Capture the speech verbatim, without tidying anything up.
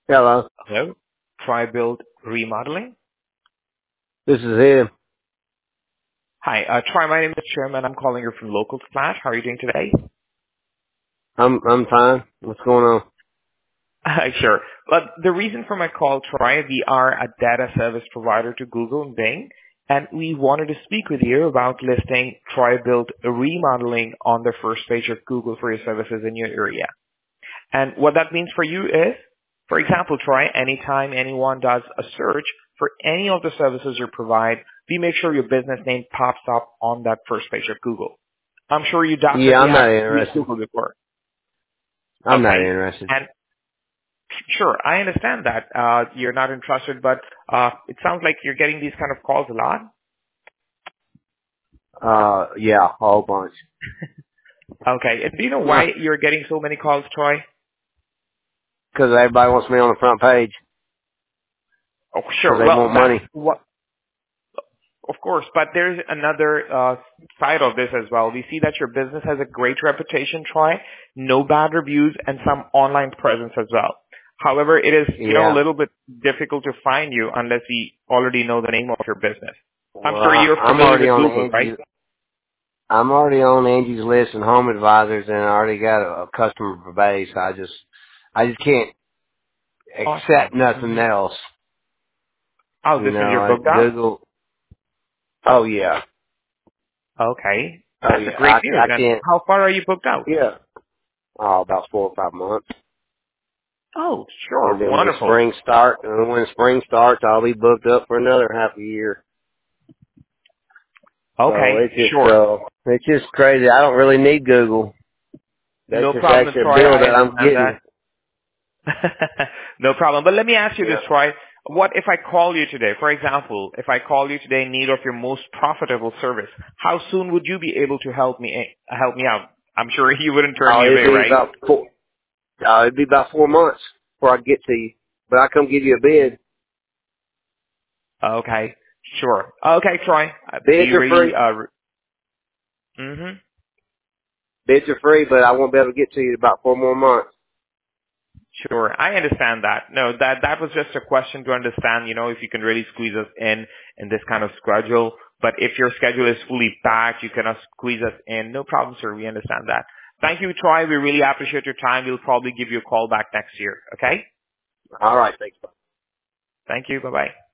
Hello. Hello. Tri-Build Remodeling. This is him. Hi, uh, Tri, my name is Sherman. I'm calling you from Local Splash. How are you doing today? I'm I'm fine. What's going on? Uh, sure. But the reason for my call, Troy, we are a data service provider to Google and Bing, and we wanted to speak with you about listing Tri-Build Remodeling on the first page of Google for your services in your area. And what that means for you is, for example, Troy, anytime anyone does a search for any of the services you provide, we make sure your business name pops up on that first page of Google. I'm sure you Yeah, definitely I'm not have used interested. Google before. I'm not Okay. interested. And sure, I understand that uh, you're not interested, but uh, it sounds like you're getting these kind of calls a lot. Uh, yeah, a whole bunch. Okay. And do you know why you're getting so many calls, Troy? Because everybody wants me on the front page. Oh, Because sure. they Well, want that's money. what. Of course, but there's another uh, side of this as well. We see that your business has a great reputation, Troy, no bad reviews, and some online presence as well. However, it is, you know, a Yeah. little bit difficult to find you unless we already know the name of your business. I'm Well, sure I, you're I'm familiar already with on Google, right? Angie's. I'm already on Angie's list and Home Advisors, and I already got a, a customer base. I just, I just can't accept Awesome. nothing hmm else. Oh, You this is your know, booked out? Google. Oh yeah. Okay. Oh That's a yeah. great I, news. I And can't. how far are you booked out? Yeah. Oh, about four or five months. Oh, And sure. then when Wonderful. spring start, and when spring starts, I'll be booked up for another half a year. So Okay, it's just, sure. uh, it's just crazy. I don't really need Google. That's No just problem, actually a Troy. bill I that I'm understand that. getting. No problem. But let me ask you this, Yeah. Troy. What if I call you today? For example, if I call you today in need of your most profitable service, how soon would you be able to help me eh, help me out? I'm sure you wouldn't turn Oh, me it'd away, be right? about four. Uh, it'd be about four months before I get to you. But I come give you a bid. Okay, sure. Okay, Troy. Uh, Do Bids you are really? free. Uh, re- mm-hmm. Bids are free, but I won't be able to get to you in about four more months. Sure. I understand that. No, that that was just a question to understand, you know, if you can really squeeze us in in this kind of schedule. But if your schedule is fully packed, you cannot squeeze us in. No problem, sir. We understand that. Thank you, Troy. We really appreciate your time. We'll probably give you a call back next year. Okay? All right. Thanks. Thank you. Bye-bye.